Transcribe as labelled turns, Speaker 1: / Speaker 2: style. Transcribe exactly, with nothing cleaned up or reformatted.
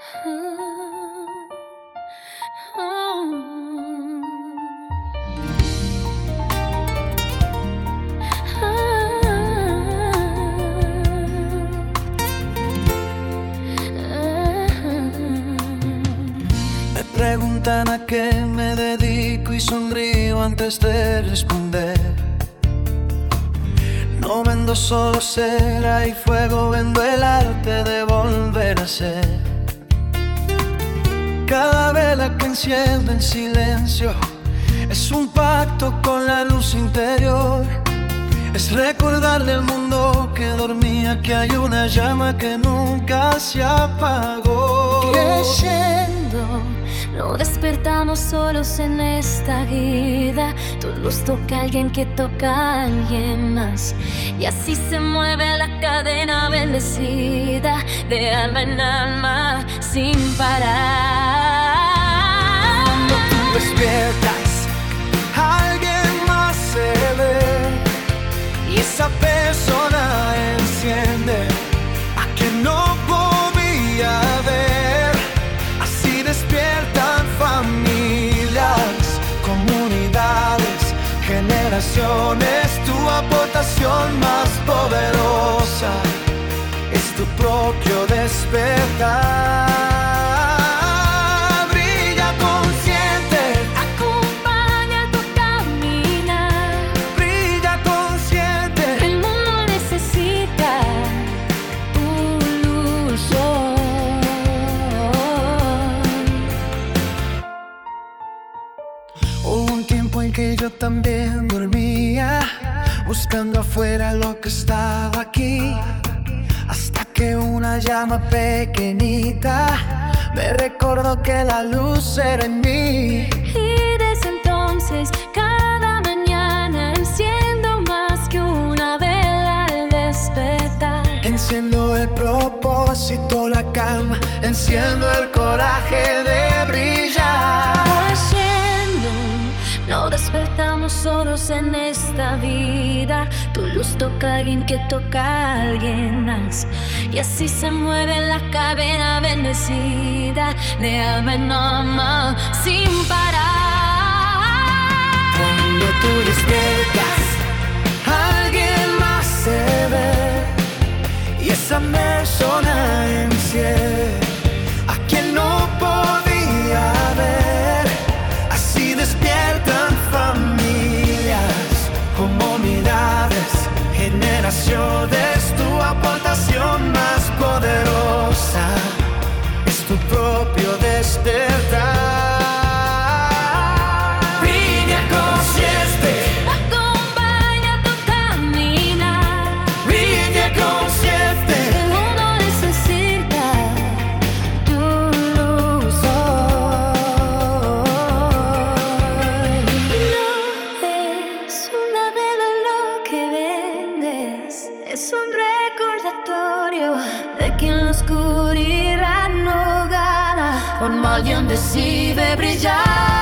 Speaker 1: Me preguntan a qué me dedico y sonrío antes de responder. No vendo solo cera y fuego, vendo el arte de volver a ser. Cada vela que enciendo en silencio es un pacto con la luz interior. Es recordarle al mundo que dormía que hay una llama que nunca se apagó.
Speaker 2: Creyendo, no despertamos solos en esta vida. Tu luz toca a alguien que toca a alguien más, y así se mueve la cadena bendecida, de alma en alma sin parar.
Speaker 1: Cuando tú despiertas, alguien más se ve, y esa persona enciende a quien no podía ver. Así despiertan familias, comunidades, generaciones. Tu aportación más poderosa es tu propio despertar. Brilla consciente,
Speaker 2: acompaña tu caminar.
Speaker 1: Brilla consciente,
Speaker 2: el mundo necesita tu luz hoy.
Speaker 1: Hubo un tiempo en que yo también dormía, buscando afuera lo que estaba aquí, hasta que una llama pequeñita me recordó que la luz era en mí.
Speaker 2: Y desde entonces cada mañana enciendo más que una vela al despertar.
Speaker 1: Enciendo el propósito, la calma, enciendo el coraje de brillar.
Speaker 2: Haciendo, no despertamos solos en esta vida. Tu luz toca a alguien que toca a alguien más, y así se mueve la cadena bendecida, de alma en alma sin parar.
Speaker 1: Cuando tú despiertas, alguien más se ve, y esa persona enciende a quien no podía ver. Así despiertan familias, comunidades, generaciones. Tu aportación más poderosa es tu propio despertar. Brilla consciente,
Speaker 2: Acompaña tu caminar.
Speaker 1: brilla consciente,
Speaker 2: El mundo necesita tu luz hoy. No es una vela lo que vendes, es un recordatorio de que en la oscuridad no gana, cuando alguien decide brillar.